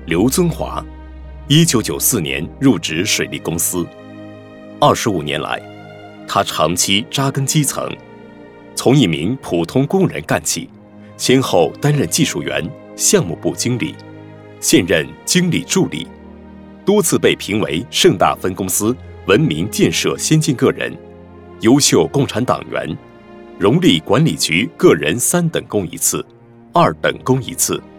刘尊华，1994年入职水利公司。25年来，他长期扎根基层，从一名普通工人干起，先后担任技术员、项目部经理，现任经理助理，多次被评为盛大分公司文明建设先进个人、优秀共产党员、荣利管理局个人3等功1次、2等功1次。